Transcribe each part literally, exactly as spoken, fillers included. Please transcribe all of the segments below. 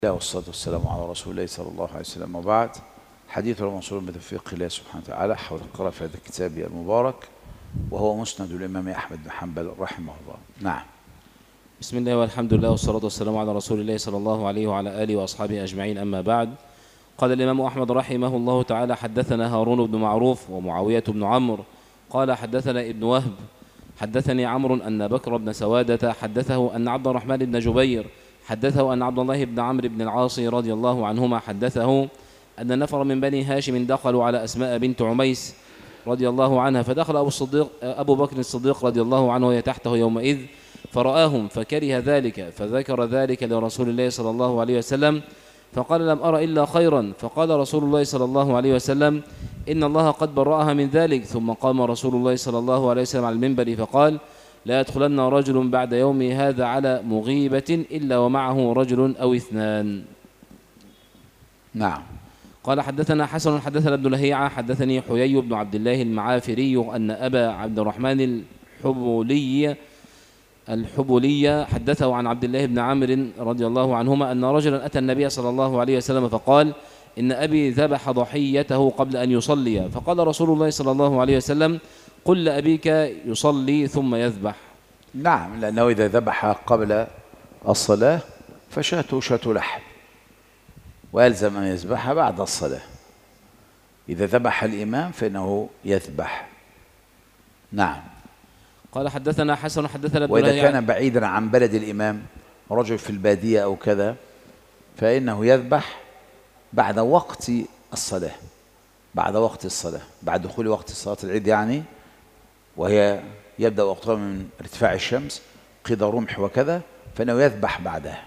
الله والصلاة والسلام على رسول الله صلى الله عليه وسلم، وبعد. حديثنا منصور بتوفيق الله سبحانه وتعالى حول القراءة في هذا الكتاب المبارك، وهو مسند الإمام أحمد بن حنبل رحمه الله. نعم. بسم الله والحمد لله والصلاة والسلام على رسول الله صلى الله عليه وعلى آله وأصحابه أجمعين، أما بعد. قال الإمام أحمد رحمه الله تعالى: حدثنا هارون بن معروف ومعاوية بن عمرو قال حدثنا ابن وهب حدثني عمرو أن بكر بن سوادة حدثه أن عبد الرحمن بن جبير حدثه أن عبد الله بن عمرو بن العاص رضي الله عنهما حدثه أن نفر من بني هاشم دخلوا على أسماء بنت عميس رضي الله عنها، فدخل أبو, الصديق أبو بكر الصديق رضي الله عنه وهي تحته يومئذ فرآهم فكره ذلك، فذكر ذلك لرسول الله صلى الله عليه وسلم فقال: لم أرى إلا خيرا. فقال رسول الله صلى الله عليه وسلم: إن الله قد برأها من ذلك. ثم قام رسول الله صلى الله عليه وسلم على المنبر فقال: لا يدخلن رجل بعد يومي هذا على مغيبة إلا ومعه رجل أو اثنان. نعم. قال حدثنا حسن حدثنا ابن لهيعة حدثني حيي بن عبد الله المعافري أن أبا عبد الرحمن الحبولي الحبولي حدثه عن عبد الله بن عمرو رضي الله عنهما أن رجلا أتى النبي صلى الله عليه وسلم فقال: إن أبي ذبح ضحيته قبل أن يصلي. فقال رسول الله صلى الله عليه وسلم: قل لأبيك يصلي ثم يذبح. نعم، لأنه إذا ذبح قبل الصلاة فشاته شاة لحم، ويلزم أن يذبحها بعد الصلاة. إذا ذبح الإمام فإنه يذبح. نعم. قال حدثنا حسن حدثنا ابن وإذا لهيعة كان بعيدا عن بلد الإمام، رجل في البادية أو كذا، فإنه يذبح بعد وقت الصلاة، بعد وقت الصلاة، بعد دخول وقت صلاة العيد يعني، وهي يبدأ وقتها من ارتفاع الشمس قيد رمح وكذا، فإنه يذبح بعدها.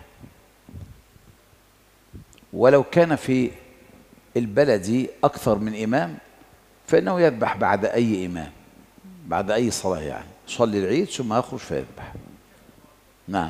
ولو كان في البلد أكثر من إمام فإنه يذبح بعد أي إمام، بعد أي صلاة يعني، يصلي العيد ثم يخرج فيذبح. نعم.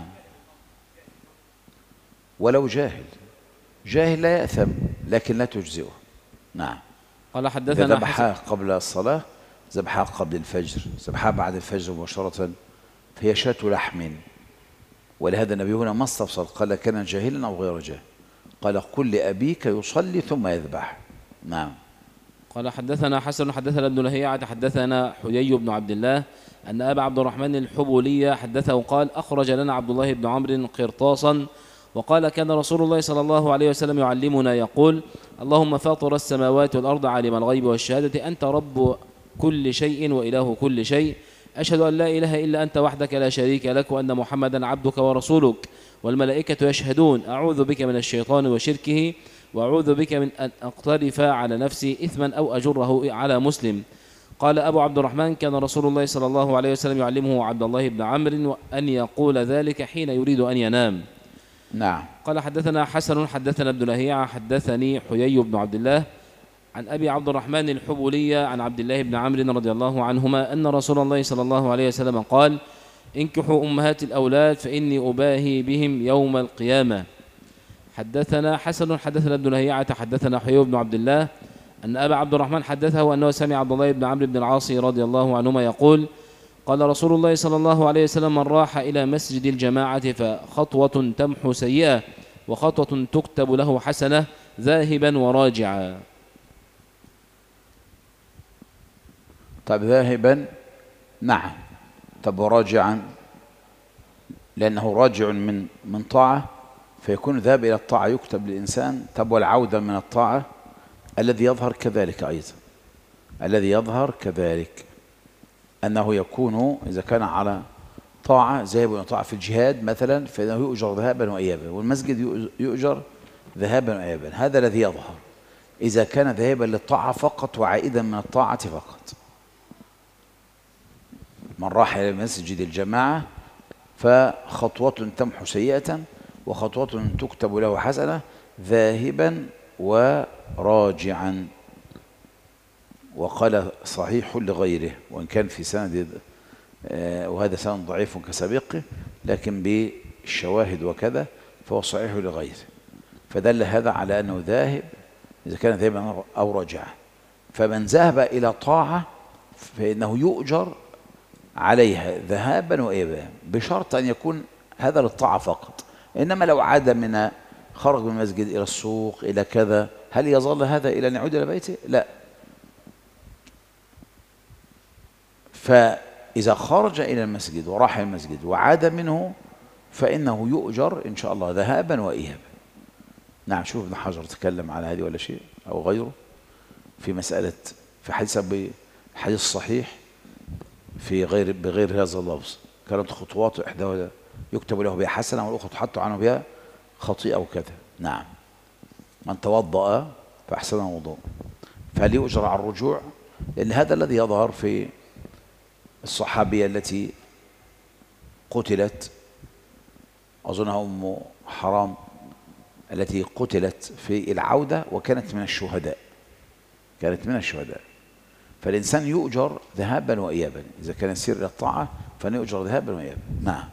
ولو جاهل، جاهل لا يأثم لكن لا تجزئه. نعم. قال إذا حدثنا ذبحها قبل الصلاة، ذبحها قبل الفجر، ذبحها بعد الفجر مباشرة، فهي شاة لحم. ولهذا النبي هنا ما استفسر، قال: كان جاهلا أو غير جاهل؟ قال: قل لأبيك يصلي ثم يذبح. نعم. قال حدثنا حسن حدثنا ابن لهيعة حدثنا حيي بن عبد الله أن أبا عبد الرحمن الحبولي حدثه قال: أخرج لنا عبد الله بن عمرو قرطاسا وقال: كان رسول الله صلى الله عليه وسلم يعلمنا يقول: اللهم فاطر السماوات والأرض عالم الغيب والشهادة أنت رب كل شيء وإله كل شيء، أشهد أن لا إله إلا أنت وحدك لا شريك لك، وأن محمدا عبدك ورسولك، والملائكة يشهدون. أعوذ بك من الشيطان وشركه، وأعوذ بك من أن أقترف على نفسي إثما أو أجره على مسلم. قال أبو عبد الرحمن: كان رسول الله صلى الله عليه وسلم يعلمه عبد الله بن عمرو أن يقول ذلك حين يريد أن ينام. نعم. قال حدثنا حسن حدثنا ابن لهيعة حدثني حيي بن عبد الله عن أبي عبد الرحمن الحبولي عن عبد الله بن عمرو رضي الله عنهما أن رسول الله صلى الله عليه وسلم قال: انكحوا أمهات الأولاد فإني أباهي بهم يوم القيامة. حدثنا حسن حدثنا ابن لهيعة حدثنا حيي بن عبد الله أن أبا عبد الرحمن حدثه أنه سمع عبد الله بن عمرو بن العاص رضي الله عنهما يقول: قال رسول الله صلى الله عليه وسلم: من راح إلى مسجد الجماعة فخطوة تمحو سيئة وخطوة تكتب له حسنة ذاهبا وراجعا. طب ذاهبا، نعم. طب وراجعا، لأنه راجع من من طاعة، فيكون ذهب إلى الطاعة يكتب للإنسان. طب والعودة من الطاعة الذي يظهر كذلك أيضا، الذي يظهر كذلك أنه يكون إذا كان على طاعة ذهب إلى طاعة في الجهاد مثلا، فإنه يؤجر ذهابا وإيابا، والمسجد يؤجر ذهابا وإيابا. هذا الذي يظهر إذا كان ذهابا للطاعة فقط وعائدا من الطاعة فقط. من راح إلى مسجد الجماعة فخطوة تمحو سيئة وخطوة تكتب له حسنة ذاهبا وراجعا. وقال صحيح لغيره، وإن كان في سند آه وهذا سند ضعيف كسابقه، لكن بالشواهد وكذا فهو صحيح لغيره. فدل هذا على أنه ذاهب إذا كان ذاهبا أو راجعا. فمن ذهب إلى طاعة فإنه يؤجر عليها ذهابا وإيابا، بشرط أن يكون هذا للطاعة فقط. إنما لو عاد من خرج من المسجد إلى السوق إلى كذا، هل يظل هذا إلى أن يعود إلى بيته؟ لا. فإذا خرج إلى المسجد وراح المسجد وعاد منه فإنه يؤجر إن شاء الله ذهابا وإيابا. نعم. شوف ابن حجر تكلم على هذه ولا شيء أو غيره في مسألة، في حديث حديث صحيح في غير بغير هذا اللفظ، كانت خطوات إحدى يكتب له بها حسنة والأخرى تحط عنه بها خطيئة وكذا. نعم. من توضأ فأحسن الوضوء فهل يؤجر على الرجوع؟ لأن هذا الذي يظهر في الصحابية التي قتلت، أظنها أم حرام، التي قتلت في العودة وكانت من الشهداء، كانت من الشهداء. فالإنسان يؤجر ذهابا وإيابا، إذا كان يسير إلى الطاعة فنؤجر ذهابا وإيابا. نعم.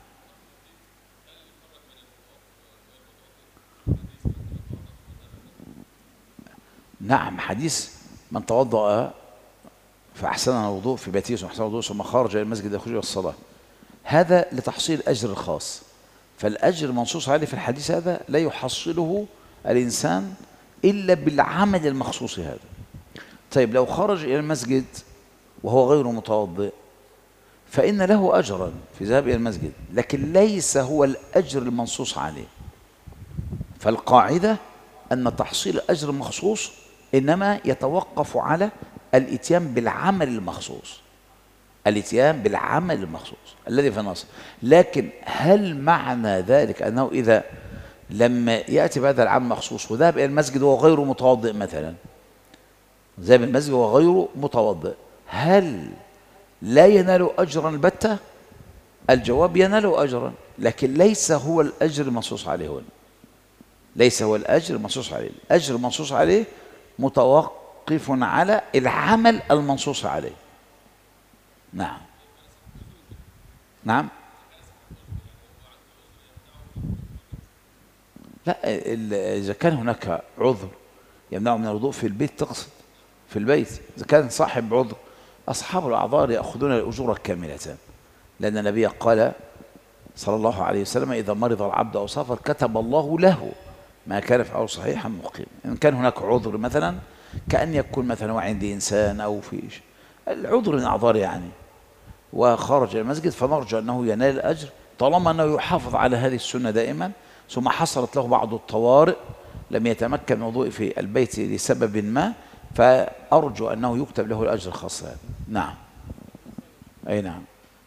نعم. حديث من توضأ فأحسن الوضوء في بيته ثم أحسن الوضوء ثم خرج إلى المسجد يخرج إلى الصلاة، هذا لتحصيل الأجر الخاص، فالأجر منصوص عليه في الحديث هذا لا يحصله الإنسان إلا بالعمل المخصوص هذا. طيب لو خرج إلى المسجد وهو غير متوضئ فإن له أجرا في ذهاب إلى المسجد، لكن ليس هو الأجر المنصوص عليه. فالقاعدة أن تحصيل الأجر المخصوص إنما يتوقف على الإتيان بالعمل المخصوص، الإتيان بالعمل المخصوص الذي في النص. لكن هل معنى ذلك أنه إذا لما يأتي بهذا العمل المخصوص وذهب إلى المسجد وهو غير متوضئ مثلا، ذهب المسجد وهو غير متوضئ، هل لا ينال أجرا البتة؟ الجواب ينال أجرا، لكن ليس هو الأجر المنصوص عليه هنا، ليس هو الأجر المنصوص عليه. الأجر المنصوص عليه متوقف على العمل المنصوص عليه. نعم. نعم. لا، إذا كان هناك عذر يمنعه من الوضوء في البيت، تقصد في البيت، إذا كان صاحب عذر، أصحاب الأعذار يأخذون الأجور كاملة، لأن النبي قال صلى الله عليه وسلم إذا مرض العبد أو سافر كتب الله له ما كان فعله صحيحا مقيما. إن كان هناك عذر مثلا كأن يكون مثلا عند إنسان أو في العذر من أعذار يعني، وخرج المسجد، فنرجو أنه ينال الأجر طالما أنه يحافظ على هذه السنة دائما، ثم حصلت له بعض الطوارئ لم يتمكن من الوضوء في البيت لسبب ما، فأرجو أنه يكتب له الأجر الخاص هذا. نعم. أي نعم.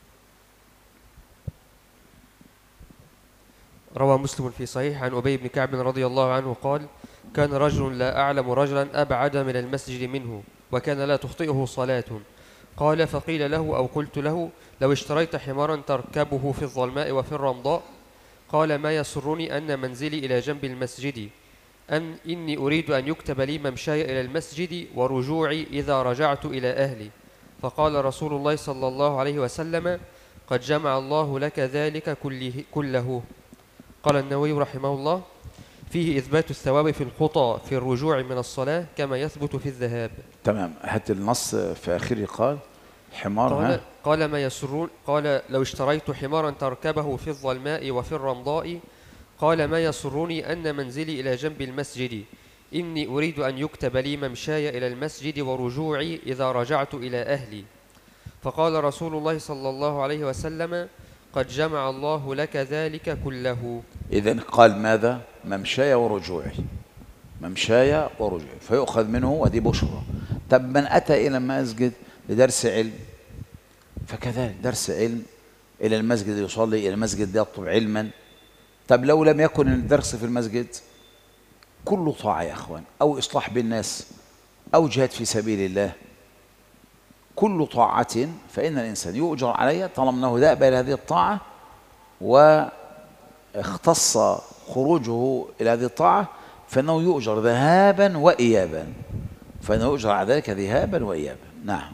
روى مسلم في صحيح عن أبي بن كعب رضي الله عنه قال: كان رجل لا أعلم رجلا أبعد من المسجد منه، وكان لا تخطئه صلاة. قال: فقيل له أو قلت له: لو اشتريت حمارا تركبه في الظلماء وفي الرمضاء. قال: ما يسرني أن منزلي إلى جنب المسجد، أن إني أريد أن يكتب لي ممشاي إلى المسجد ورجوعي إذا رجعت إلى أهلي. فقال رسول الله صلى الله عليه وسلم: قد جمع الله لك ذلك كله, كله. قال النووي رحمه الله: فيه إثبات الثواب في الخطى في الرجوع من الصلاة كما يثبت في الذهاب. تمام. حتى النص في آخره قال حمار. قال, ها؟ قال ما يسرون قال: لو اشتريت حمارا تركبه في الظلماء وفي الرمضاء. قال: ما يسرني أن منزلي إلى جنب المسجد، إني أريد أن يكتب لي ممشاي إلى المسجد ورجوعي إذا رجعت إلى أهلي. فقال رسول الله صلى الله عليه وسلم: قد جمع الله لك ذلك كله. إذن قال ماذا؟ ممشاي ورجوعي، ممشاي ورجوعي، فيؤخذ منه ودي بشرى. طب من أتى إلى المسجد لدرس علم فكذلك درس علم، إلى المسجد يصلي، إلى المسجد يطلب علما. طب لو لم يكن الدرس في المسجد، كل طاعة يا أخوان، أو إصلاح بالناس أو جهاد في سبيل الله، كل طاعة فإن الإنسان يؤجر عليها طالما أنه ذهب إلى هذه الطاعة واختص خروجه إلى هذه الطاعة، فإنه يؤجر ذهابا وإيابا، فإنه يؤجر على ذلك ذهابا وإيابا. نعم.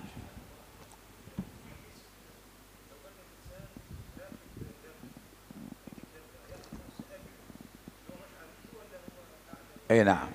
أي نعم.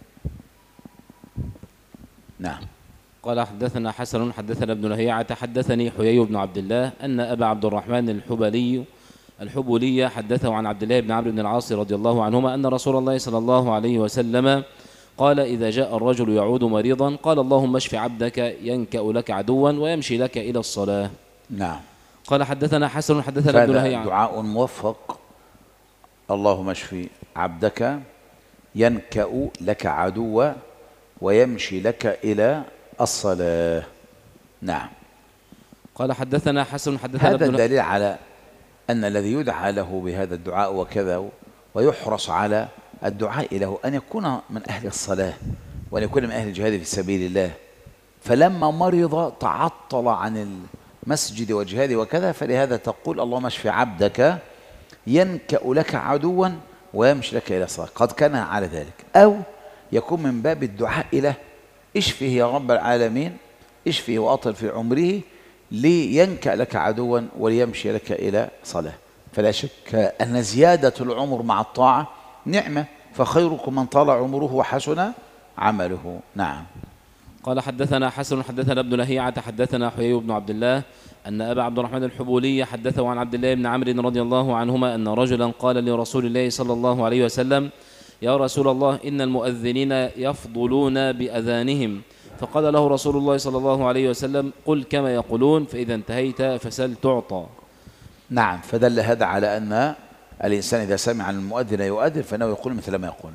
نعم. قال: حدثنا حسن حدثنا ابن لهيعة حدثني حيي بن عبد الله أن أبا عبد الرحمن الحبلي الحبولي حدثه عن عبد الله بن عمرو بن العاص رضي الله عنهما أن رسول الله صلى الله عليه وسلم قال إذا جاء الرجل يعود مريضا قال اللهم اشف عبدك ينكأ لك عدوا ويمشي لك إلى الصلاة. نعم. قال حدثنا حسن حدثنا ابن لهيعة. دعاء موفق. اللهم اشف عبدك ينكأ لك عدوا ويمشي لك إلى الصلاة. نعم. قال حدثنا حسن حدثنا هذا ابن دليل على أن الذي يدعى له بهذا الدعاء وكذا ويحرص على الدعاء له أن يكون من أهل الصلاة وأن يكون من أهل الجهاد في سبيل الله. فلما مرض تعطل عن المسجد والجهاد وكذا، فلهذا تقول اللهم اشف عبدك ينكأ لك عدوا ويمشي لك إلى الصلاة. قد كان على ذلك، أو يكون من باب الدعاء له اشفه يا رب العالمين، اشفه وأطل في عمره لينكأ لك عدوا وليمشي لك إلى صلاة. فلا شك أن زيادة العمر مع الطاعة نعمة، فخيركم من طال عمره وحسن عمله. نعم. قال حدثنا حسن حدثنا ابن لهيعة حدثنا حيي بن عبد الله أن أبا عبد الرحمن الحبولي حدثه عن عبد الله بن عمرو رضي الله عنهما أن رجلا قال لرسول الله صلى الله عليه وسلم يا رسول الله إن المؤذنين يفضلون بأذانهم، فقال له رسول الله صلى الله عليه وسلم قل كما يقولون فإذا انتهيت فسل تعطى. نعم. فدل هذا على أن الإنسان إذا سمع المؤذن يؤذن فإنه يقول مثل ما يقول،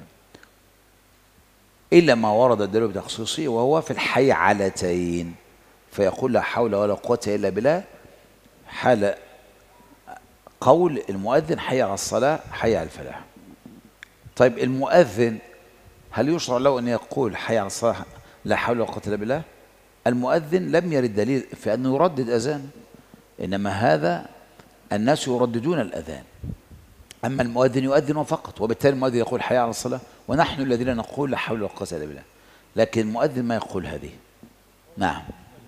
إلا ما ورد الدليل بتخصيصه وهو في الحيعلتين، فيقول لا حول ولا قوة إلا بالله حال قول المؤذن حي على الصلاة حي على الفلاح. طيب المؤذن هل يشرع له أن يقول حي على الصلاة لا حول ولا قوة إلا بالله؟ المؤذن لم يرد دليل في أنه يردد أذان، إنما هذا الناس يرددون الأذان، أما المؤذن يؤذن فقط، وبالتالي المؤذن يقول حي على الصلاة، ونحن الذين نقول لا حول ولا قوة إلا بالله، لكن المؤذن ما يقول هذه. نعم.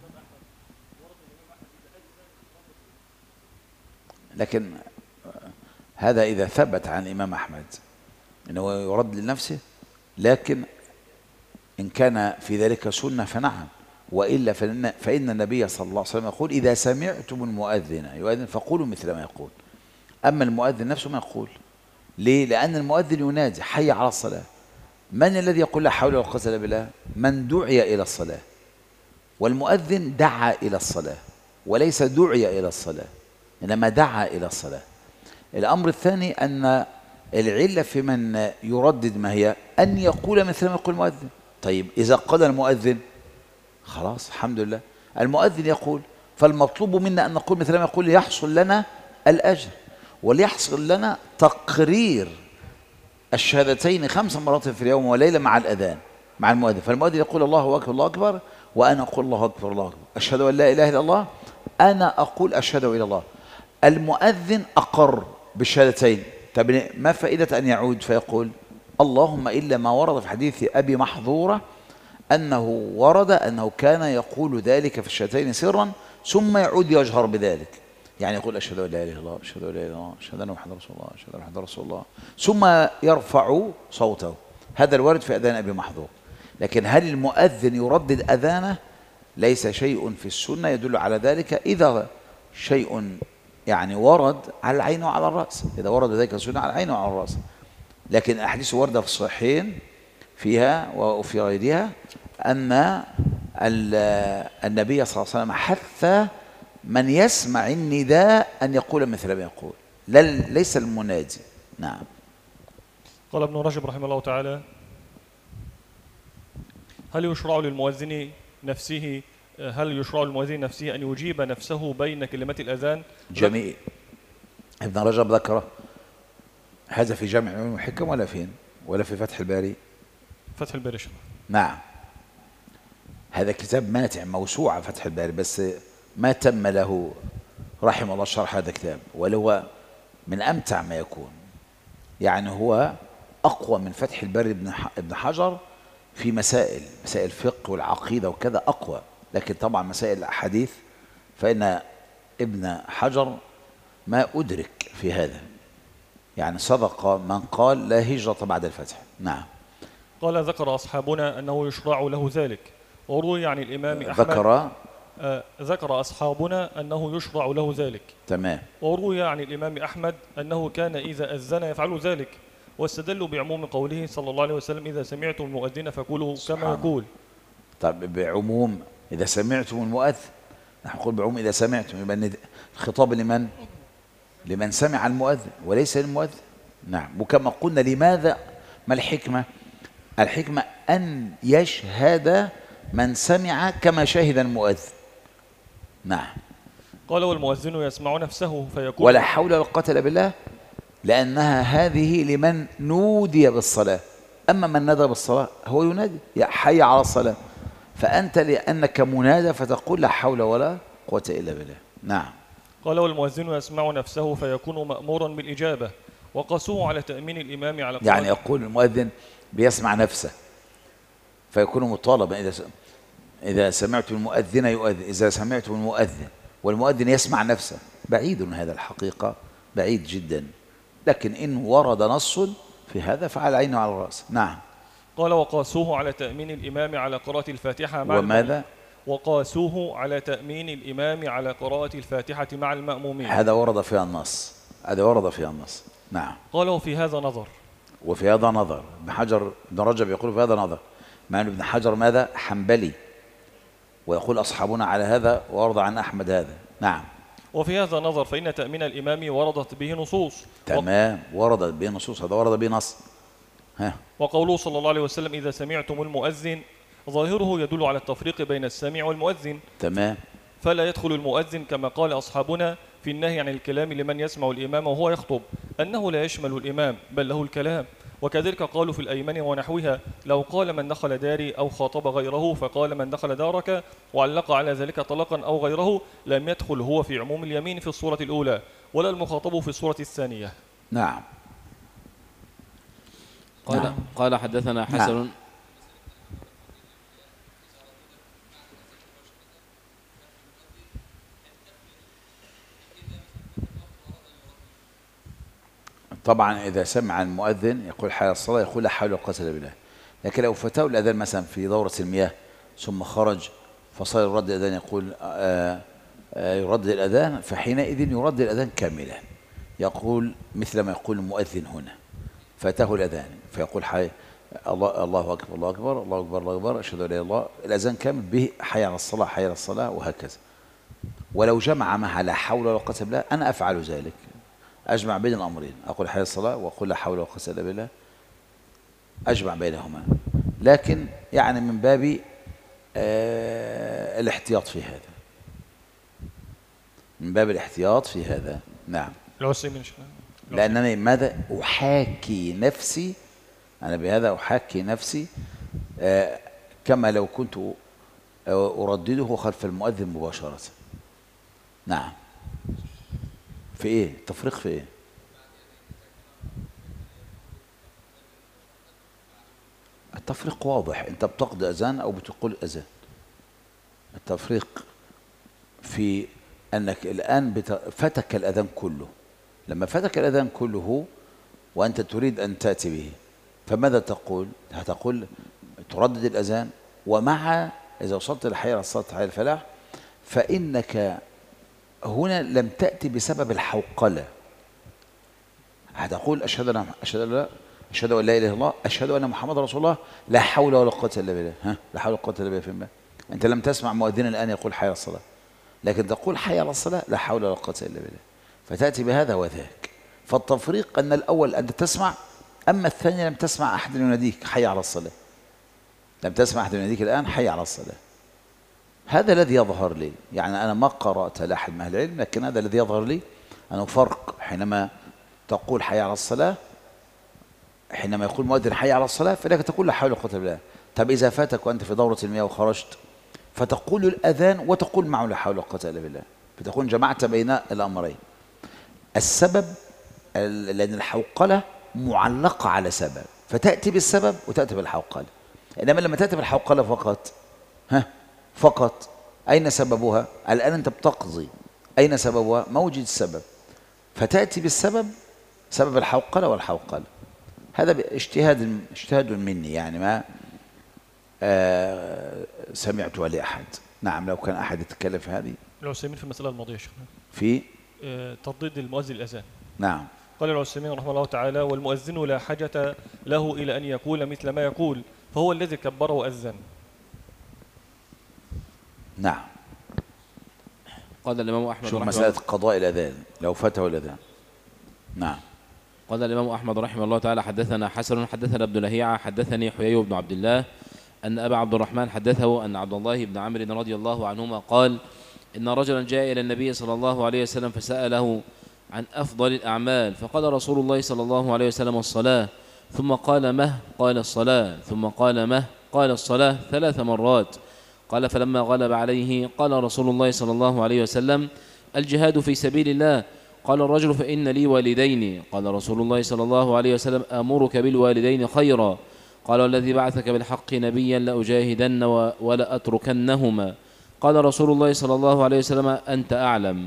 لكن هذا إذا ثبت عن الإمام أحمد أنه يرد لنفسه، لكن إن كان في ذلك سنة فنعم، وإلا فإن, فإن النبي صلى الله عليه وسلم يقول إذا سمعتم المؤذن يؤذن فقولوا مثل ما يقول. أما المؤذن نفسه ما يقول. ليه؟ لأن المؤذن ينادي حي على الصلاة. من الذي يقول لا حول ولا قوة إلا بالله؟ من دعي إلى الصلاة، والمؤذن دعا إلى الصلاة وليس دعي إلى الصلاة، إنما دعا إلى الصلاة. الأمر الثاني أن العلة في من يردد ما هي أن يقول مثل ما يقول المؤذن. طيب إذا قال المؤذن خلاص الحمد لله، المؤذن يقول، فالمطلوب منا أن نقول مثل ما يقول ليحصل لنا الأجر وليحصل لنا تقرير الشهادتين خمس مرات في اليوم وليلة مع الأذان مع المؤذن. فالمؤذن يقول الله أكبر الله أكبر، وأنا أقول الله أكبر الله أكبر، أشهد أن لا إله إلا الله، أنا أقول أشهد إلى الله. المؤذن أقر بالشهادتين. طب ما فائدة أن يعود فيقول اللهم إلا ما ورد في حديث أبي محظورة أنه ورد أنه كان يقول ذلك في الشهادتين سرا ثم يعود يجهر بذلك، يعني يقول أشهد أن لا إله إلا الله أشهد أن لا إله إلا الله أشهد أن محمدا رسول الله أشهد أن محمدا رسول الله، ثم يرفع صوته. هذا الوارد في أذان أبي محظور. لكن هل المؤذن يردد أذانه؟ ليس شيء في السنة يدل على ذلك. إذا شيء يعني ورد على العين وعلى الرأس، إذا ورد ذلك السنة على العين وعلى الرأس. لكن أحاديث وردة في الصحيحين فيها وفي غيرها أن النبي صلى الله عليه وسلم حث من يسمع النداء أن يقول مثل ما يقول، ليس المنادي. نعم. قال ابن رجب رحمه الله تعالى هل يشرع للمؤذن نفسه هل يشرع للمؤذن نفسه أن يجيب نفسه بين كلمات الأذان؟ جميل. ابن رجب ذكره هذا في جامع العلوم والحكم ولا فين؟ ولا في فتح الباري؟ فتح الباري. نعم. هذا كتاب ماتع موسوعة فتح الباري، بس ما تم له رحمه الله شرح هذا الكتاب، ولو من أمتع ما يكون. يعني هو أقوى من فتح الباري ابن حجر في مسائل مسائل الفقه والعقيدة وكذا أقوى، لكن طبعا مسائل الأحاديث فإن ابن حجر ما أدرك في هذا، يعني صدق من قال لا هجرة بعد الفتح. نعم. قال ذكر أصحابنا أنه يشرع له ذلك، وروي عن الإمام أحمد ذكر آه، ذكر أصحابنا أنه يشرع له ذلك، تمام. وروي عن الإمام أحمد أنه كان إذا أذن يفعل ذلك، واستدلوا بعموم قوله صلى الله عليه وسلم إذا سمعتم المؤذن فقولوا كما يقول. طب بعموم إذا سمعتم المؤذن، نحن نقول بعموم إذا سمعتم، يبقى الخطاب لمن؟ لمن سمع المؤذن وليس للمؤذن. نعم. وكما قلنا لماذا؟ ما الحكمة؟ الحكمة أن يشهد من سمع كما شهد المؤذن. نعم. قال والمؤذن يسمع نفسه فيقول ولا حول ولا قوة إلا بالله، لأنها هذه لمن نودي بالصلاة. أما من نادى بالصلاة هو ينادي يا حي على الصلاة، فأنت لأنك منادى فتقول لا حول ولا قوة إلا بالله. نعم. قال والمؤذن يسمع نفسه فيكون مأمورا بالإجابة، وقاسوه على تأمين الإمام على يعني يقول المؤذن بيسمع نفسه فيكون مطالبا إذا إذا سمعت المؤذن يؤذن، إذا سمعت المؤذن والمؤذن يسمع نفسه، بعيد من هذا الحقيقة، بعيد جدا. لكن إن ورد نص في هذا فعلى عينه وعلى الرأس. نعم. قال وقاسوه على تأمين الإمام على قراءة الفاتحة مع وماذا؟ وقاسوه على تأمين الإمام على قراءة الفاتحة مع المأمومين. هذا ورد فيها النص، هذا ورد فيها النص. نعم. قال وفي هذا نظر. وفي هذا نظر. ابن حجر ابن رجب يقول في هذا نظر، مع أن ابن حجر ماذا؟ حنبلي، ويقول أصحابنا على هذا، وورد عن أحمد هذا. نعم. وفي هذا نظر، فإن تأمين الإمام وردت به نصوص. تمام. وردت به نصوص، هذا ورد به نص. ها. وقوله صلى الله عليه وسلم إذا سمعتم المؤذن ظاهره يدل على التفريق بين السامع والمؤذن. تمام. فلا يدخل المؤذن كما قال أصحابنا في النهي عن الكلام لمن يسمع الإمام وهو يخطب، أنه لا يشمل الإمام بل له الكلام. وكذلك قالوا في الأيمان ونحوها لو قال من دخل داري أو خاطب غيره فقال من دخل دارك وعلق على ذلك طلقا أو غيره لم يدخل هو في عموم اليمين في الصورة الأولى ولا المخاطب في الصورة الثانية. نعم. قال, نعم. قال حدثنا حسن. نعم. طبعا إذا سمع المؤذن يقول حي على الصلاة يقول لا حول ولا قوة إلا بالله. لكن لو فتاه الأذان مثلا في دورة المياه ثم خرج فصار يرد الأذان يقول آآ آآ يرد الأذان، فحينئذ يرد الأذان كاملا، يقول مثل ما يقول المؤذن هنا، فاتاه الأذان فيقول حي الله الله أكبر الله أكبر الله أكبر الله أكبر أشهد أن لا إله إلا الله، الأذان كامل به حي على الصلاة حي على الصلاة وهكذا. ولو جمع معها لا حول ولا قوة إلا بالله أنا أفعل ذلك، أجمع بين الأمرين، أقول حي الصلاة وأقول لا حول ولا قوة إلا بالله، أجمع بينهما، لكن يعني من باب آه الاحتياط في هذا، من باب الاحتياط في هذا. نعم. لأنني ماذا أحاكي نفسي، أنا بهذا أحاكي نفسي آه كما لو كنت أردده خلف المؤذن مباشرة. نعم. في ايه التفريق؟ في ايه؟ التفريق واضح، انت بتقضي اذان او بتقول اذان. التفريق في انك الان بت... فتك الاذان كله، لما فتك الاذان كله وانت تريد ان تاتي به فماذا تقول؟ هتقول تردد الاذان، ومع اذا وصلت لحي على الصلاه حي الفلاح فانك هنا لم تأتي بسبب الحوقلة، هتقول أشهد أن أشهد أن لا أشهد أن لا إله إلا الله أشهد أن محمد رسول الله لا حول ولا قوة إلا بالله. ها لا حول ولا قوة إلا بالله في الله. أنت لم تسمع مؤذنا الآن يقول حي على الصلاة، لكن تقول حي على الصلاة لا حول ولا قوة إلا بالله، فتأتي بهذا وذاك. فالتفريق أن الأول أنت تسمع، أما الثاني لم تسمع أحد يناديك حي على الصلاة، لم تسمع أحد يناديك الآن حي على الصلاة. هذا الذي يظهر لي، يعني أنا ما قرأت لأحد من أهل العلم، لكن هذا الذي يظهر لي أنه فرق حينما تقول حي على الصلاة، حينما يقول مؤذن حي على الصلاة فلك تقول لا حول ولا قوة إلا بالله. طب إذا فاتك وأنت في دورة المياه وخرجت فتقول الأذان وتقول معه لا حول ولا قوة إلا بالله، فتكون جمعت بين الأمرين. السبب لأن الحوقلة معلقة على سبب، فتأتي بالسبب وتأتي بالحوقلة. إنما لما تأتي بالحوقلة فقط، ها فقط أين سببها؟ الآن أنت بتقضي، أين سببها؟ موجود السبب، فتأتي بالسبب، سبب الحوقلة والحوقلة. هذا اجتهاد اجتهاد مني، يعني ما آه سمعته لأحد، نعم لو كان أحد يتكلم في هذه. العثيمين في المسألة الماضية شيخنا في آه، ترديد المؤذن الأذان. نعم. قال العثيمين رحمه الله تعالى: والمؤذن لا حاجة له إلى أن يقول مثل ما يقول، فهو الذي كبر وأذن. نعم. قال الإمام أحمد شو رحمه مسألة الله قضاء الأذان لو فاته الأذان. نعم. قال الإمام أحمد رحمه الله تعالى حدثنا حسن حدثنا ابن لهيعة حدثني حيي بن عبد الله أن أبا عبد الرحمن حدثه أن عبد الله بن عمرو رضي الله عنهما قال إن رجلا جاء إلى النبي صلى الله عليه وسلم فسأله عن أفضل الأعمال، فقال رسول الله صلى الله عليه وسلم الصلاة، ثم قال مه؟ قال الصلاة، ثم قال مه؟ قال الصلاة ثلاث مرات. قال فلما غلب عليه قال رسول الله صلى الله عليه وسلم الجهاد في سبيل الله. قال الرجل فإن لي والدين. قال رسول الله صلى الله عليه وسلم آمرك بالوالدين خيرا. قال والذي بعثك بالحق نبيا لأجاهدن ولا أتركنهما. قال رسول الله صلى الله عليه وسلم أنت أعلم.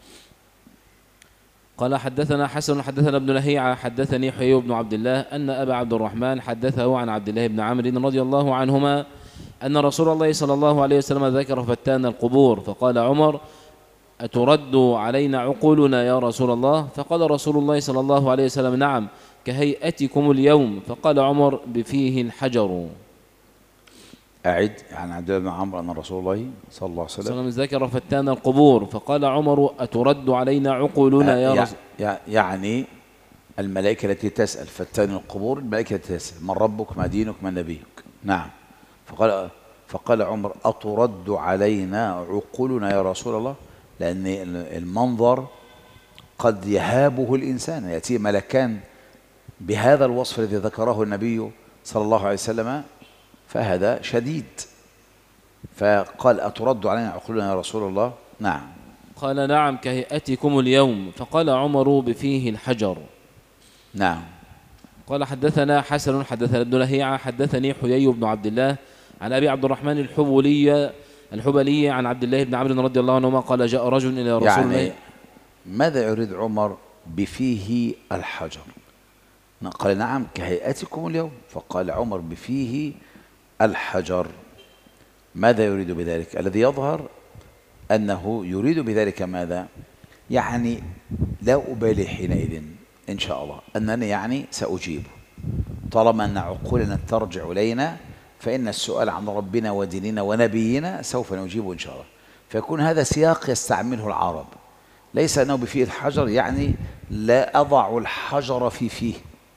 قال حدثنا حسن حدثنا ابن لهيعة حدثني حيي بن عبد الله أن أبا عبد الرحمن حدثه عن عبد الله بن عمرو رضي الله عنهما أن رسول الله صلى الله عليه وسلم ذكر فتان القبور، فقال عمر أترد علينا عقولنا يا رسول الله؟ فقال رسول الله صلى الله عليه وسلم نعم كهيئتكم اليوم. فقال عمر بفيه الحجر. أعد عن عبد الله بن عمرو أن رسول الله صلى الله عليه وسلم ذكر فتان القبور، فقال عمر أترد علينا عقولنا يا رسول الله؟ يعني الملائكة التي تسأل فتان القبور، الملائكة التي تسأل من ربك ما دينك ما نبيك. نعم. فقال فقال عمر أترد علينا عقولنا يا رسول الله؟ لأن المنظر قد يهابه الإنسان، يأتي ملكان بهذا الوصف الذي ذكره النبي صلى الله عليه وسلم، فهذا شديد. فقال أترد علينا عقولنا يا رسول الله؟ نعم. قال نعم كهيئتكم اليوم. فقال عمر بفيه الحجر. نعم. قال حدثنا حسن حدثنا ابن لهيعة حدثني حيي بن عبد الله عن أبي عبد الرحمن الحبولي الحبلي عن عبد الله بن عمرو رضي الله عنهما قال جاء رجل إلى رسول الله. يعني ماذا يريد عمر بفيه الحجر؟ قال نعم كهيئتكم اليوم. فقال عمر بفيه الحجر. ماذا يريد بذلك؟ الذي يظهر أنه يريد بذلك ماذا؟ يعني لا أبالي حينئذ إن شاء الله أنني يعني سأجيبه طالما أن عقولنا ترجع إلينا، فإن السؤال عن ربنا وديننا ونبينا سوف نجيبه إن شاء الله. فيكون هذا سياق يستعمله العرب، ليس أنه بفيه الحجر يعني لا أضع الحجر في فيه،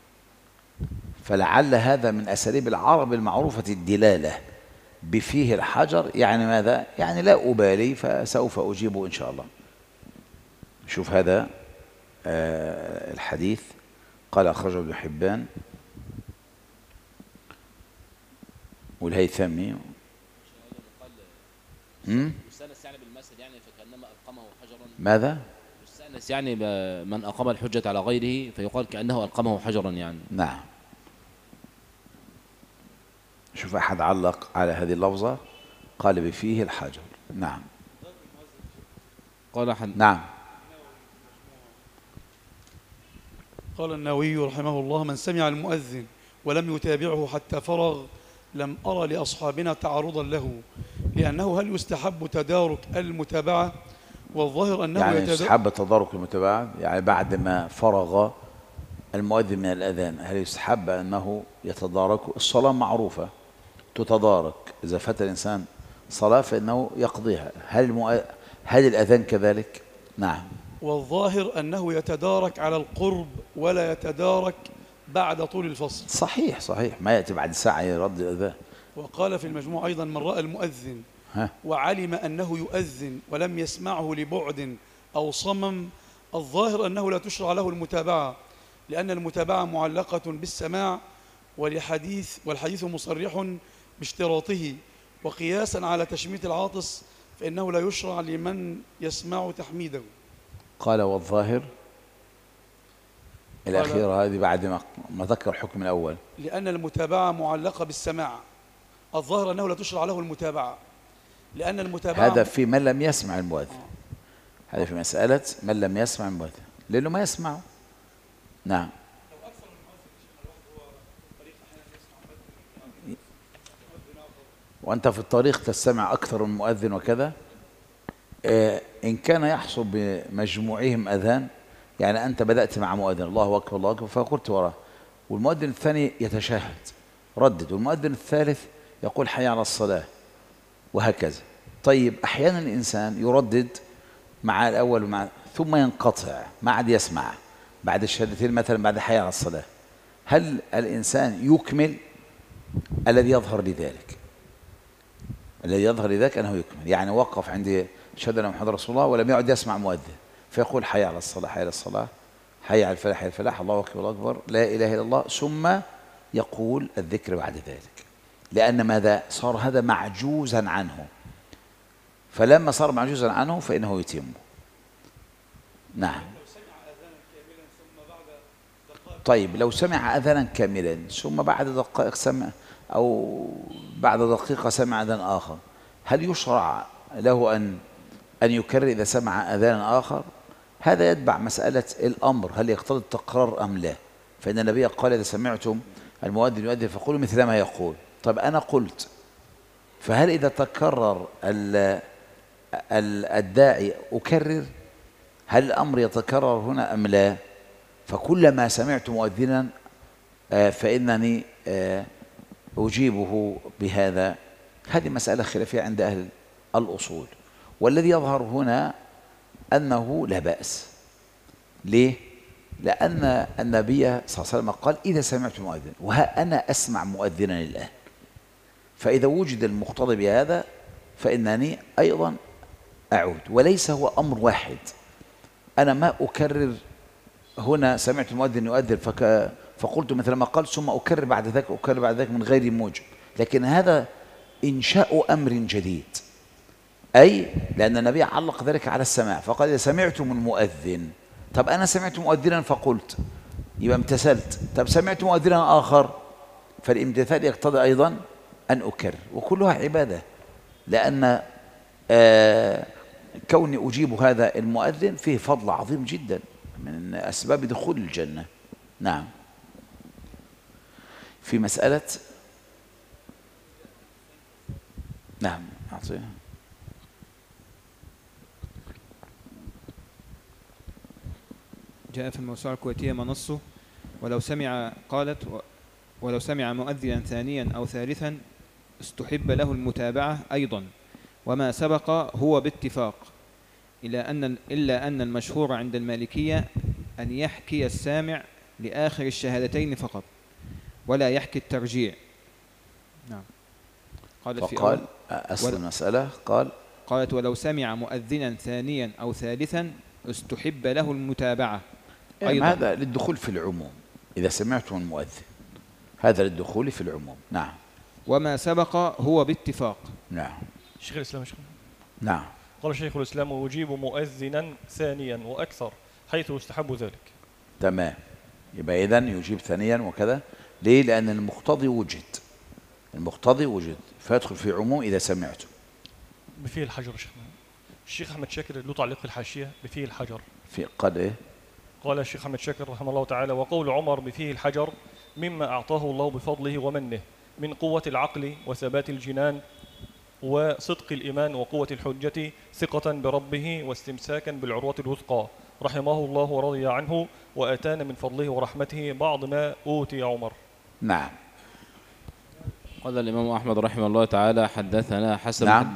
فلعل هذا من أساليب العرب المعروفة الدلالة. بفيه الحجر يعني ماذا؟ يعني لا أبالي فسوف أجيبه إن شاء الله. شوف هذا آه الحديث قال أخرجه ابن حبان والهيثمي. يستأنس يعني بالمسجد يعني فكأنما ألقمه حجرا. ماذا؟ يستأنس يعني من أقام الحجة على غيره فيقال كأنه ألقمه حجرا يعني. نعم. شوف أحد علق على هذه اللفظة قال بفيه الحجر. نعم. قال حد. نعم. قال النووي رحمه الله من سمع المؤذن ولم يتابعه حتى فرغ لم أرى لأصحابنا تعرضا له، لأنه هل يستحب تدارك المتابعة؟ والظاهر أنه يعني يتدارك يستحب تدارك المتابعة، يعني بعد ما فرغ المؤذن من الأذان هل يستحب أنه يتدارك؟ الصلاة معروفة تتدارك، إذا فات الإنسان صلاة فإنه يقضيها. هل المؤ... هل الأذان كذلك؟ نعم. والظاهر أنه يتدارك على القرب ولا يتدارك بعد طول الفصل. صحيح صحيح، ما يأتي بعد ساعة يرد الأذان. وقال في المجموع أيضا من رأى المؤذن ها؟ وعلم أنه يؤذن ولم يسمعه لبعد أو صمم، الظاهر أنه لا تشرع له المتابعة، لأن المتابعة معلقة بالسماع والحديث والحديث مصرح باشتراطه، وقياسا على تشميت العاطس فإنه لا يشرع لمن يسمع تحميده. قال والظاهر الأخيرة هذه بعد ما ما ذكر الحكم الأول، لأن المتابعة معلقة بالسماع، الظاهر أنه لا تشرع له المتابعة لأن المتابعة هذا في من لم يسمع المؤذن. هذا في مسألة من لم يسمع المؤذن لأنه ما يسمعه. نعم. وأنت في الطريق تستمع أكثر من مؤذن وكذا، آه إن كان يحصل بمجموعهم أذان، يعني أنت بدأت مع مؤذن الله أكبر الله أكبر فقلت وراه، والمؤذن الثاني يتشهد ردد، والمؤذن الثالث يقول حي على الصلاة وهكذا. طيب أحيانا الإنسان يردد مع الأول ومع ثم ينقطع ما عاد يسمع بعد الشهادتين مثلا بعد حي على الصلاة، هل الإنسان يكمل؟ الذي يظهر لذلك الذي يظهر لذلك أنه يكمل، يعني وقف عند أشهد أن محمد رسول الله ولم يعد يسمع مؤذن فيقول حي على الصلاة حي على الصلاة حي على الفلاح حي على الفلاح الله أكبر الله أكبر لا إله إلا الله، ثم يقول الذكر بعد ذلك، لأن ماذا صار هذا معجوزا عنه، فلما صار معجوزا عنه فإنه يتم. نعم. طيب لو سمع أذانا كاملا ثم بعد دقائق سمع أو بعد دقيقة سمع أذان آخر، هل يشرع له أن أن يكرر إذا سمع أذانا آخر؟ هذا يتبع مسألة الأمر هل يقتضي التكرار أم لا، فإن النبي قال إذا سمعتم المؤذن يؤذن فقولوا مثل ما يقول. طب أنا قلت، فهل إذا تكرر الداعي أكرر؟ هل الأمر يتكرر هنا أم لا؟ فكلما سمعت مؤذنا فإنني أجيبه بهذا. هذه مسألة خلافية عند أهل الأصول، والذي يظهر هنا أنه لا بأس. ليه؟ لأن النبي صلى الله عليه وسلم قال إذا سمعت مؤذن، وها أنا أسمع مؤذنا الآن، فإذا وجد المقتضي بهذا فإنني أيضا أعود، وليس هو أمر واحد. أنا ما أكرر هنا سمعت المؤذن يؤذن فك فقلت مثل ما قال ثم أكرر بعد ذلك أكرر بعد ذلك من غير موجب، لكن هذا إنشاء أمر جديد، أي لأن النبي علق ذلك على السماع فقال إذا سمعتم المؤذن. طب أنا سمعت مؤذنا فقلت يبقى امتثلت، طب سمعت مؤذنا آخر فالامتثال يقتضي أيضا أن أكرر، وكلها عبادة، لأن آه كوني أجيب هذا المؤذن فيه فضل عظيم جدا من أسباب دخول الجنة. نعم. في مسألة نعم أعطيها. جاء في الموسوعة الكويتية منصه ولو سمع قالت ولو سمع مؤذنا ثانيا أو ثالثا استحب له المتابعة أيضا، وما سبق هو باتفاق، إلا أن إلا أن المشهور عند المالكية أن يحكي السامع لآخر الشهادتين فقط ولا يحكي الترجيع. نعم. قال فقال أصل المسألة قال قالت ولو سمع مؤذنا ثانيا أو ثالثا استحب له المتابعة أيضا. هذا للدخول في العموم، إذا سمعتم المؤذن هذا للدخول في العموم. نعم. وما سبق هو باتفاق. نعم. شيخ الإسلام شيخ. نعم. قال شيخ الإسلام ويجيب مؤذنا ثانيا وأكثر حيث يستحب ذلك. تمام. يبقى إذن يجيب ثانيا وكذا. ليه؟ لأن المقتضي وجد المقتضي وجد فيدخل في عموم إذا سمعته. بفيه الحجر شيخنا. الشيخ أحمد شاكر له تعليق الحاشية بفيه الحجر. في قال إيه؟ قال الشيخ أحمد شاكر رحمه الله تعالى وقول عمر بفيه الحجر مما أعطاه الله بفضله ومنه من قوة العقل وثبات الجنان وصدق الإيمان وقوة الحجة ثقة بربه واستمساكا بالعروة الوثقى رحمه الله ورضي عنه وآتانا من فضله ورحمته بعض ما أوتي عمر. نعم. قال الإمام أحمد رحمه الله تعالى حدثنا حسن. نعم.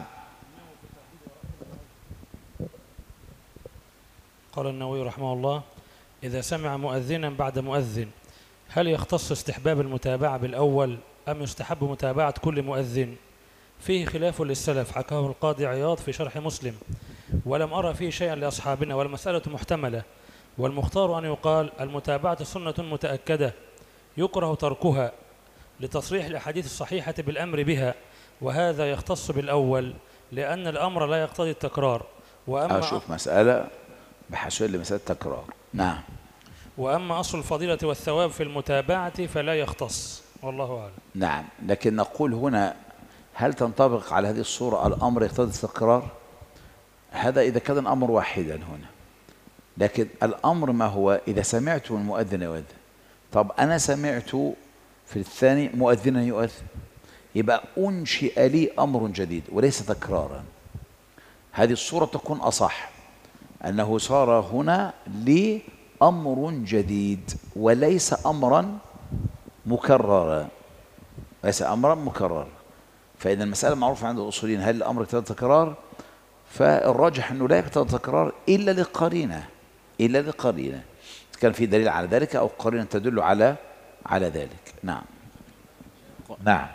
قال النووي رحمه الله إذا سمع مؤذنا بعد مؤذن هل يختص استحباب المتابعة بالأول أم يستحب متابعة كل مؤذن؟ فيه خلاف للسلف حكاه القاضي عياض في شرح مسلم، ولم أرى فيه شيئا لأصحابنا، والمسألة محتملة، والمختار أن يقال المتابعة سنة متأكدة يكره تركها لتصريح الأحاديث الصحيحة بالأمر بها، وهذا يختص بالأول لأن الأمر لا يقتضي التكرار. وأما أشوف مسألة بحسب لمسألة تكرار. نعم. وأما أصل الفضيلة والثواب في المتابعة فلا يختص، والله أعلم. نعم. لكن نقول هنا هل تنطبق على هذه الصورة الأمر يقتضي التكرار؟ هذا إذا كان الأمر واحدا هنا، لكن الأمر ما هو إذا سمعت المؤذن يؤذن. طب أنا سمعت في الثاني مؤذنا يؤذن، يبقى أنشئ لي أمر جديد وليس تكرارا. هذه الصورة تكون أصح، أنه صار هنا لي أمر جديد وليس أمرا مكررا، ليس أمرا مكررا. فإن المسألة معروفة عند الأصوليين، هل الأمر يقتضي تكرار؟ فالراجح أنه لا يقتضي تكرار إلا لقرينة، إلا لقرينة كان في دليل على ذلك أو قرينة تدل على على ذلك. نعم نعم.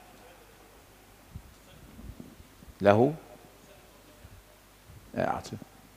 له أعطي.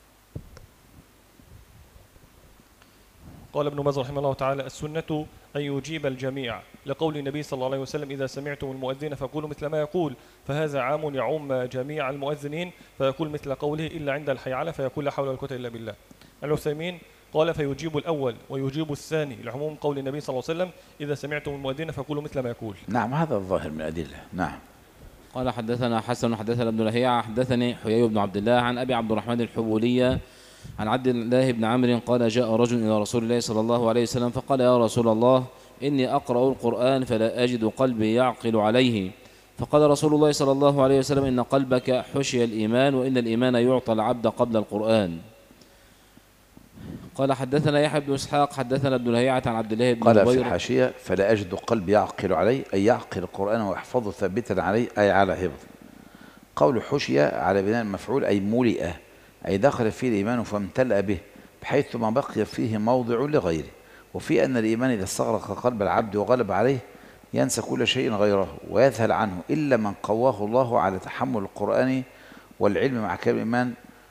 قال ابن باز رحمه الله تعالى: السنة أن يجيب الجميع، لقول النبي صلى الله عليه وسلم: إذا سمعتم المؤذن فقولوا مثل ما يقول، فهذا عام يعم جميع المؤذنين، فيقول مثل قوله إلا عند الحي على، فيقول لا حول ولا قوة إلا بالله. العثيمين قال: فيجيب الأول ويجيب الثاني لعموم قول النبي صلى الله عليه وسلم: إذا سمعتم المؤذن فقولوا مثل ما يقول. نعم هذا الظاهر من الأدلة. نعم. قال: حدثنا حسن حدثنا ابن لهيعة حدثني حيي بن عبد الله عن أبي عبد الرحمن الحبولية عن عبد الله بن عمرو قال: جاء رجل إلى رسول الله صلى الله عليه وسلم فقال: يا رسول الله، إني أقرأ القرآن فلا أجد قلبي يعقل عليه. فقال رسول الله صلى الله عليه وسلم: إن قلبك حشي الإيمان، وإن الإيمان يعطى العبد قبل القرآن. قال: حدثنا يحيى بن إسحاق حدثنا ابن لهيعة عن عبد الله بن قال عمرو في الحاشية: فلا أجد قلبي يعقل عليه، أي يعقل القرآن ويحفظه ثابتا عليه، أي على حفظه. قول حشي على بناء المفعول أي ملئ، أي دخل فيه الإيمان فامتلأ به بحيث ما بقي فيه موضع لغيره. وفي أن الإيمان إذا استغرق قلب العبد وغلب عليه ينسى كل شيء غيره ويذهل عنه إلا من قواه الله على تحمل القرآن والعلم مع كامل الإيمان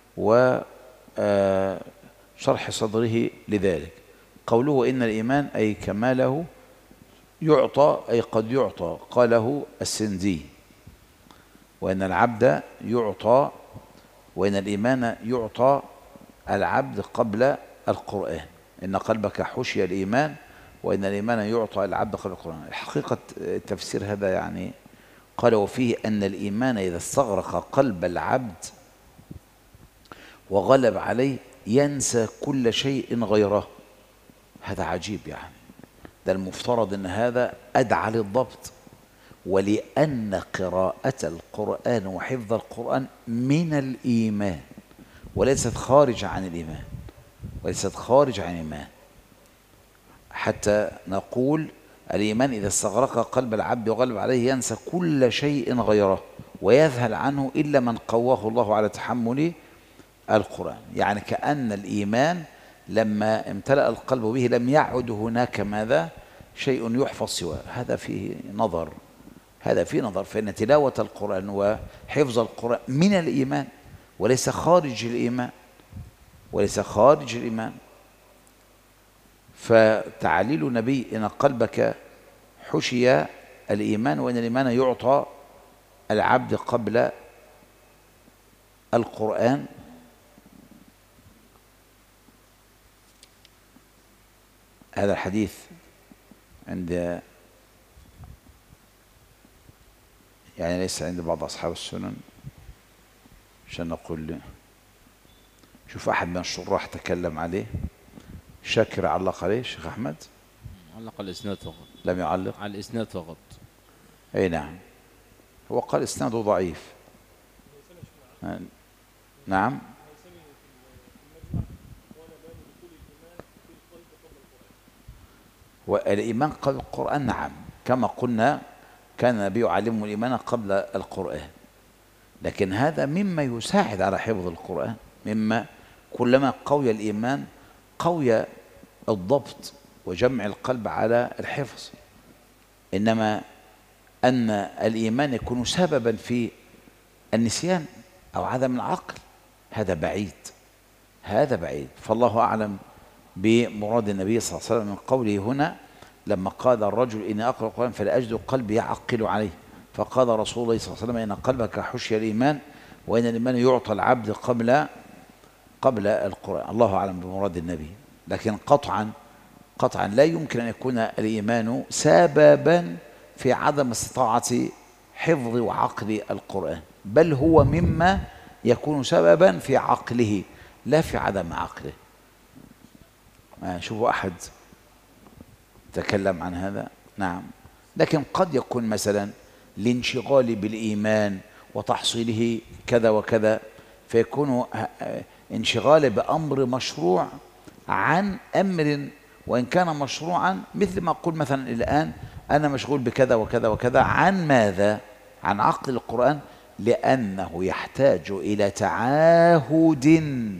وشرح صدره لذلك. قوله إن الإيمان أي كماله يعطى، أي قد يعطى، قاله السندي. وإن العبد يعطى، وإن الإيمان يعطى العبد قبل القرآن. إن قلبك حشي الإيمان، وإن الإيمان يعطى العبد قبل القرآن. حقيقة التفسير هذا يعني قال: وفيه أن الإيمان إذا استغرق قلب العبد وغلب عليه ينسى كل شيء غيره. هذا عجيب، يعني ده المفترض أن هذا أدعى للضبط، ولأن قراءة القرآن وحفظ القرآن من الإيمان وليست خارج عن الإيمان، وليست خارج عن الإيمان، حتى نقول الإيمان إذا استغرق قلب العبد وغلب عليه ينسى كل شيء غيره ويذهل عنه إلا من قواه الله على تحمل القرآن. يعني كأن الإيمان لما امتلأ القلب به لم يعد هناك ماذا شيء يحفظ سواه. هذا فيه نظر، هذا فيه نظر، فإن تلاوة القرآن وحفظ القرآن من الإيمان وليس خارج الإيمان، وليس خارج الإيمان. فتعليل نبي إن قلبك حشي الإيمان، وإن الإيمان يعطى العبد قبل القرآن، هذا الحديث عند يعني ليس عند بعض أصحاب السنن، عشان نقول شوف أحد من الشراح تكلم عليه، شاكر علق عليه الشيخ أحمد، علق الإسناد فقط، لم يعلق على الإسناد فقط. أي نعم، هو قال إسناده ضعيف. نعم والإيمان قبل القرآن، نعم كما قلنا كان النبي يعلمه الإيمان قبل القرآن، لكن هذا مما يساعد على حفظ القرآن، مما كلما قوي الإيمان قوي الضبط وجمع القلب على الحفظ. إنما أن الإيمان يكون سببا في النسيان أو عدم العقل هذا بعيد، هذا بعيد. فالله أعلم بمراد النبي صلى الله عليه وسلم من قوله هنا لما قال الرجل إني أقرأ القرآن فلا أجد قلبي يعقل عليه، فقال رسول الله صلى الله عليه وسلم إن قلبك حشي الإيمان، وإن الإيمان يعطى العبد قبل قبل القرآن. الله أعلم بمراد النبي، لكن قطعا قطعا لا يمكن أن يكون الإيمان سببا في عدم استطاعة حفظ وعقل القرآن، بل هو مما يكون سببا في عقله لا في عدم عقله. شوفوا أحد تكلم عن هذا، نعم، لكن قد يكون مثلا لانشغالي بالإيمان وتحصيله كذا وكذا، فيكون انشغالي بأمر مشروع عن أمر وإن كان مشروعا، مثل ما أقول مثلا الآن أنا مشغول بكذا وكذا وكذا، عن ماذا؟ عن عقل القرآن، لأنه يحتاج إلى تعاهد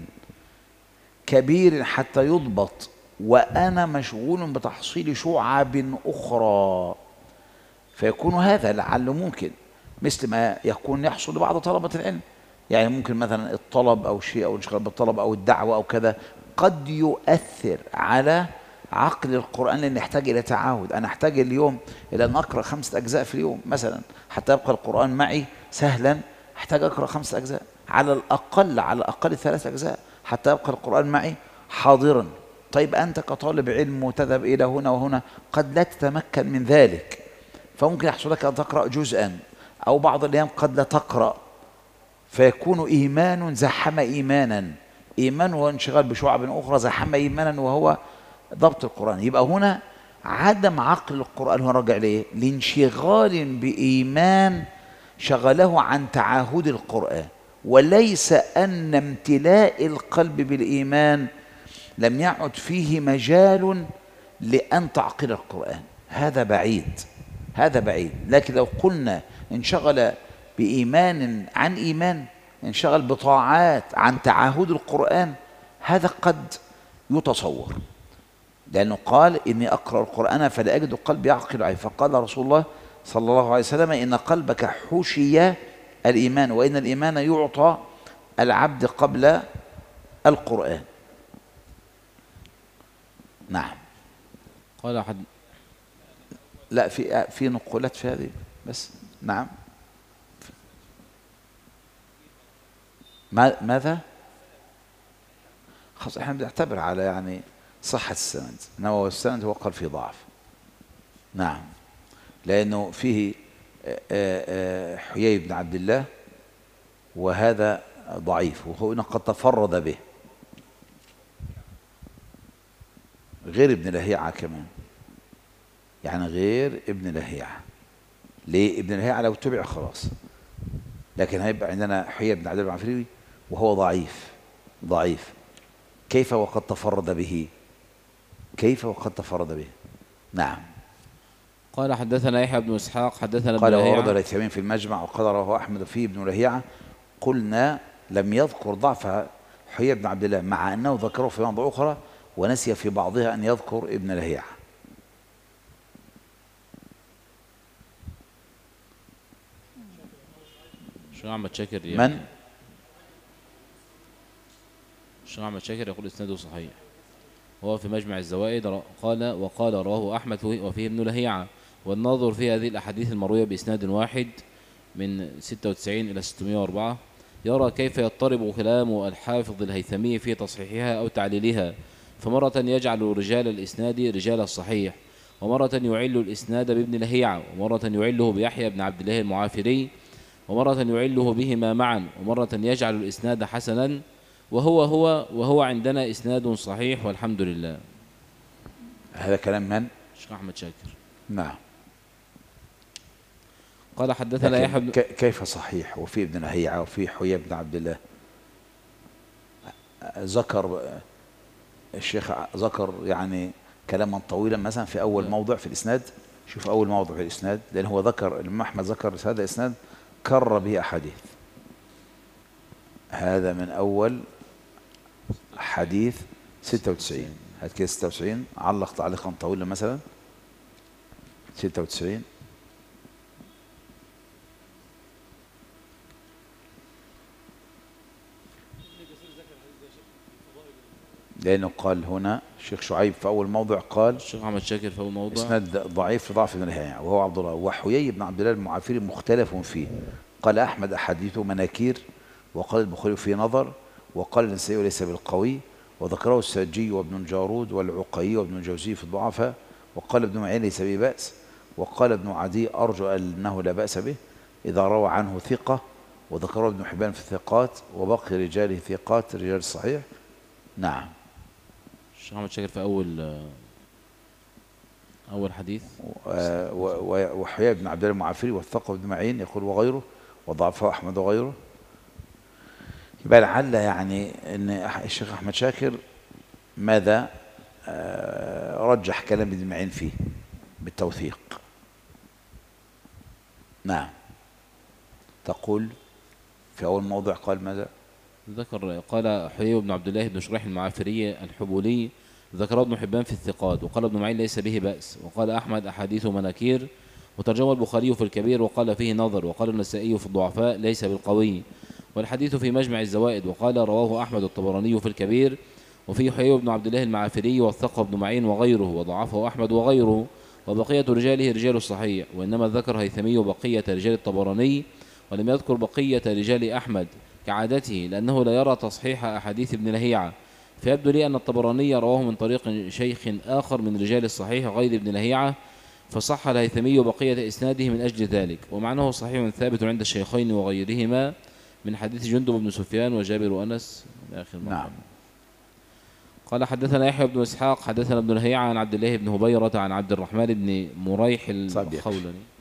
كبير حتى يضبط، وأنا مشغول بتحصيل شعب أخرى، فيكون هذا لعله ممكن مثل ما يكون يحصل لبعض طلبة العلم، يعني ممكن مثلا الطلب أو شيء أو الانشغال بالطلب أو الدعوة أو كذا قد يؤثر على عقل القرآن، لأن يحتاج إلى تعاهد. أنا أحتاج اليوم إلى أن أقرأ خمسة أجزاء في اليوم مثلا حتى يبقى القرآن معي سهلا، أحتاج أقرأ خمسة أجزاء على الأقل، على الأقل ثلاث أجزاء حتى يبقى القرآن معي حاضرا. طيب أنت كطالب علم وتذهب إلى هنا وهنا قد لا تتمكن من ذلك، فممكن يحصل لك أن تقرأ جزءا أو بعض الأيام قد لا تقرأ، فيكون إيمان زحم إيمانا، إيمان وانشغال بشعب أخرى زحم إيمانا وهو ضبط القرآن. يبقى هنا عدم عقل القرآن هو راجع ليه؟ لانشغال بإيمان شغله عن تعاهد القرآن، وليس أن امتلاء القلب بالإيمان لم يعد فيه مجال لأن تعقل القرآن، هذا بعيد، هذا بعيد. لكن لو قلنا انشغل بإيمان عن إيمان، انشغل بطاعات عن تعاهد القرآن، هذا قد يتصور، لأنه قال إني أقرأ القرآن فلا أجد قلبي يعقل عليه، فقال رسول الله صلى الله عليه وسلم إن قلبك حشي الإيمان، وإن الإيمان يعطى العبد قبل القرآن. نعم. قال أحد لا، في في نقولات في هذه بس. نعم. ما ماذا؟ خلاص احنا بنعتبر على يعني صحة السند، انما السند هو قال فيه ضعف. نعم، لأنه فيه حيي بن عبد الله وهذا ضعيف، وهو قد تفرد به غير ابن لهيعة كمان، يعني غير ابن لهيعة. ليه؟ ابن لهيعة لو تبع خلاص، لكن هيبقى عندنا حيي بن عبد الله العفريوي وهو ضعيف ضعيف. كيف وقد تفرد به؟ كيف وقد تفرد به؟ نعم. قال حدثنا يحيى بن اسحاق حدثنا ابن قال لهيعة. وورد الهيثمين في المجمع وقال رواه أحمد فيه ابن لهيعة. قلنا لم يذكر ضعف حيي بن عبد الله، مع أنه ذكره في موضع أخرى ونسي في بعضها أن يذكر ابن لهيعة. الشيخ أحمد شاكر من؟ الشيخ أحمد شاكر يقول إسناده صحيح، وهو في مجمع الزوائد. قال وقال رواه أحمد وفيه ابن لهيعة. والناظر في هذه الأحاديث المروية بإسناد واحد من ستة وتسعين إلى ستمائة وأربعة يرى كيف يضطرب كلام الحافظ الهيثمي في تصحيحها أو تعليلها، فمرة يجعل رجال الإسناد رجال الصحيح، ومرة يعل الإسناد بابن لهيعة، ومرة يعله بيحيى بن عبد الله المعافري، ومرة يعله بهما معا، ومرة يجعل الإسناد حسنا، وهو هو وهو عندنا إسناد صحيح والحمد لله. هذا كلام من؟ الشيخ أحمد شاكر. نعم. قال حدثنا يحيى بن كيف صحيح وفي ابن لهيعة وفي حيي بن عبد الله؟ ذكر الشيخ ذكر يعني كلاما طويلا مثلا في أول موضع في الإسناد. شوف أول موضع في الإسناد، لأن هو ذكر الإمام أحمد ذكر هذا الإسناد كرر به أحاديث. هذا من أول حديث ستة وتسعين، هات كده ستة وتسعين، علق تعليقا طويلا مثلا ستة وتسعين. لأنه قال هنا الشيخ شعيب في أول موضع قال الشيخ أحمد شاكر في أول موضع إسناد ضعيف في ضعف ابن لهيعة وهو عبد الله. وحيي بن عبد الله المعافري مختلف فيه، قال أحمد أحاديثه مناكير، وقال البخاري فيه نظر، وقال النسائي ليس بالقوي، وذكره الساجي وابن الجارود والعقي وابن الجوزي في الضعفاء، وقال ابن معين ليس به بأس، وقال ابن عدي أرجو أنه لا بأس به إذا روى عنه ثقة، وذكره ابن حبان في الثقات، وبقي رجاله ثقات رجال الصحيح. نعم. الشيخ أحمد شاكر في أول أول حديث. وحيي بن عبد الله المعافري والثقة بن معين يقول وغيره وضعفه أحمد وغيره. يبقى لعل يعني أن الشيخ أحمد شاكر ماذا رجح كلام ابن معين فيه بالتوثيق. نعم. تقول في أول موضع قال ماذا؟ ذكر قال حيي بن عبد الله بن شريح المعافري الحبولي ذكر ابن حبان في الثقات، وقال ابن معين ليس به بأس، وقال أحمد أحاديث مناكير، وترجمه البخاري في الكبير وقال فيه نظر، وقال النسائي في الضعفاء ليس بالقوي، والحديث في مجمع الزوائد، وقال رواه أحمد الطبراني في الكبير، وفيه حيي بن عبد الله المعافري والثقة ابن معين وغيره، وضعفه أحمد وغيره، وبقية رجاله رجال الصحيح، وإنما ذكر هيثمي بقية رجال الطبراني ولم يذكر بقية رجال أحمد كعادته، لأنه لا يرى تصحيح أحاديث ابن لهيعة، فيبدو لي أن الطبراني رواه من طريق شيخ آخر من رجال الصحيح غير ابن لهيعة، فصح الهيثمي بقية إسناده من أجل ذلك، ومعناه صحيح ثابت عند الشيخين وغيرهما من حديث جندب بن سفيان وجابر وأنس إلى آخر المقام. نعم. قال حدثنا يحيى بن إسحاق حدثنا ابن لهيعة عن عبد الله بن هبيرة عن عبد الرحمن بن مريح الخولاني